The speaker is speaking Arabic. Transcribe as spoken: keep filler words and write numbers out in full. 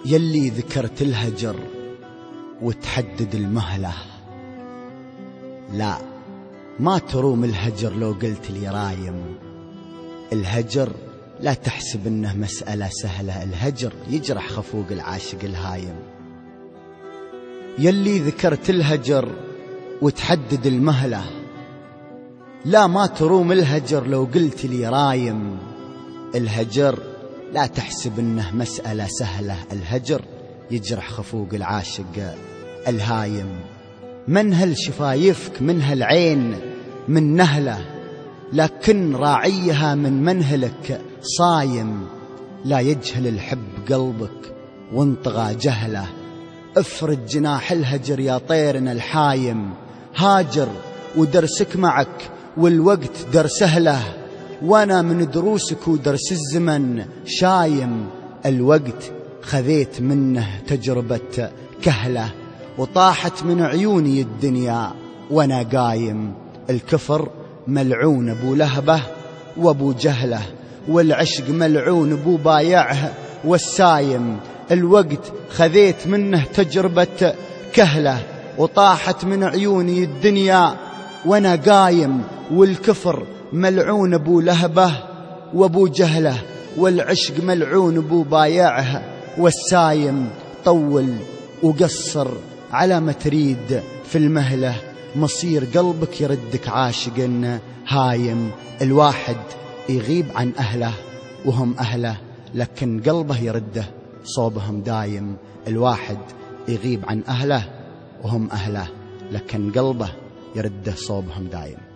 يلي ذكرت الهجر وتحدد المهلة، لا ما تروم الهجر لو قلت لي رايم. الهجر لا تحسب انه مسألة سهلة، الهجر يجرح خفوق العاشق الهايم. يلي ذكرت الهجر وتحدد المهلة، لا ما تروم الهجر لو قلت لي رايم. الهجر لا تحسب انه مسألة سهلة، الهجر يجرح خفوق العاشق الهايم. منهل شفايفك من هالعين من نهله، لكن راعيها من منهلك صايم. لا يجهل الحب قلبك وانطغى جهله، افرد جناح الهجر يا طيرنا الحايم. هاجر ودرسك معك والوقت درس أهله، وانا من دروسك ودرس الزمن شايم. الوقت خذيت منه تجربة كهله، وطاحت من عيوني الدنيا وانا قايم. الكفر ملعون ابو لهبه وابو جهله، والعشق ملعون ابو بايعه والسايم. الوقت خذيت منه تجربة كهله، وطاحت من عيوني الدنيا وانا قايم. والكفر ملعون ابو لهبه وابو جهله، والعشق ملعون ابو بايعه والسايم. طول وقصر على ما تريد في المهله، مصير قلبك يردك عاشق هايم. الواحد يغيب عن أهله وهم أهله، لكن قلبه يرده صوبهم دايم. الواحد يغيب عن أهله وهم أهله، لكن قلبه يرده صوبهم دايم.